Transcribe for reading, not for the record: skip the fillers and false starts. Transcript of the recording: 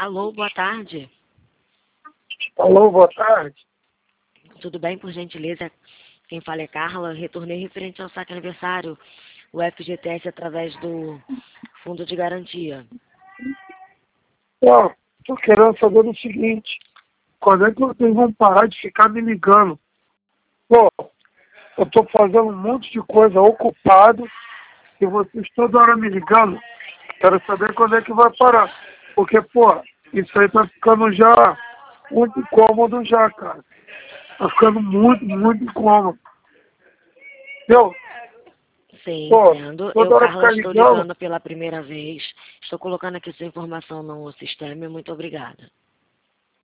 Alô, boa tarde. Alô, boa tarde. Tudo bem, por gentileza? Quem fala é Carla. Retornei referente ao saque aniversário, o FGTS através do Fundo de Garantia. Ó, tô querendo saber o seguinte, quando é que vocês vão parar de ficar me ligando? Pô, eu tô fazendo um monte de coisa ocupado e vocês toda hora me ligando. Quero saber quando é que vai parar. Porque, pô, isso aí tá ficando já muito incômodo já, cara. Tá ficando muito, muito incômodo. Entendeu? Sim, Pô, entendo. Eu, toda hora Carla, ficar estou ligando. ligando pela primeira vez. Estou colocando aqui sua informação no sistema. Muito obrigada.